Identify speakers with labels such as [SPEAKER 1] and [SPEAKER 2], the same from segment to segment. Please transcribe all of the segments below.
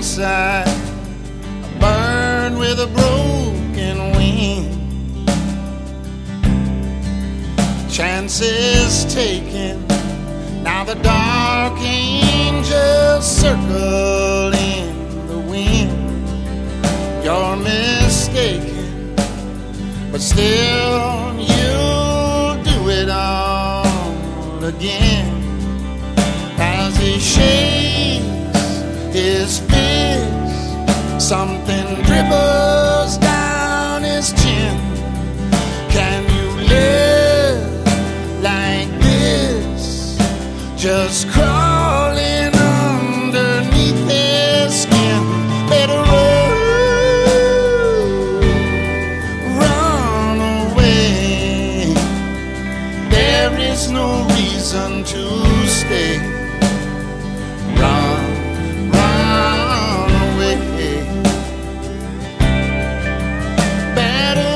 [SPEAKER 1] inside, a bird with a broken wing. Chances taken, now the dark angels circle in the wind. You're mistaken, but still you'll do it all again. As he shakes his fist, something dribbles down his chin. Can you live like this, just crawling underneath his skin? Better run away. There is no reason to stay. Run away. Better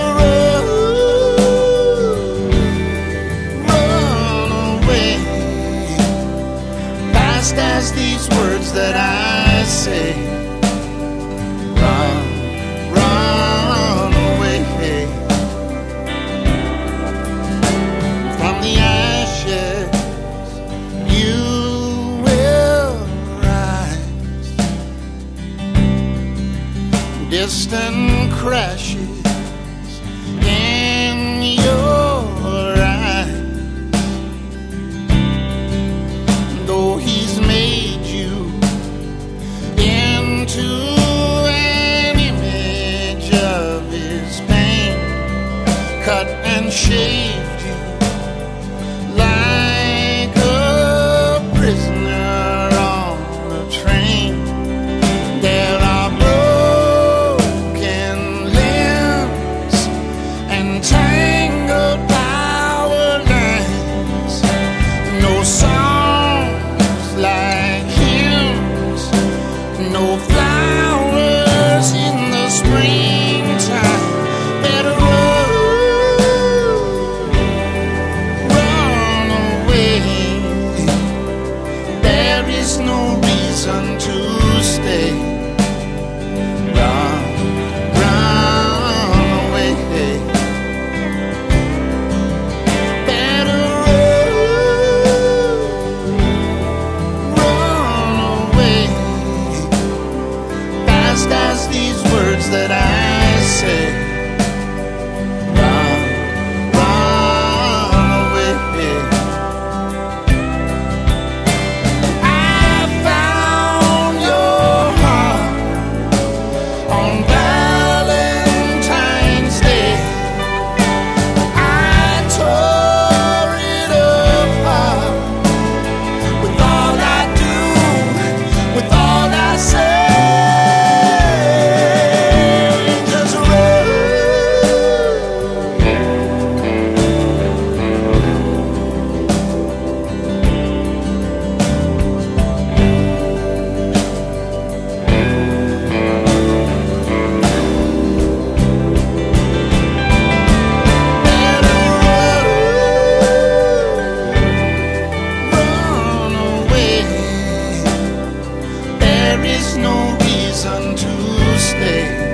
[SPEAKER 1] run away. Fast as these words that I say. Run away. From the ashes you will rise. Distant crashes in your eyes. Though he's made you into an image of his pain, cut and shaved you like a prisoner on a train. There are broken limbs and tangled power lines. No songs like hymns, no flowers in the springtime. Better run away. There is no reason to stay. Run away. Better run away. Fast as these words that I say. Run away. I found your heart on Valentine's Day. I tore it apart with all I do, with all I say. Just run away. There is no reason to stay.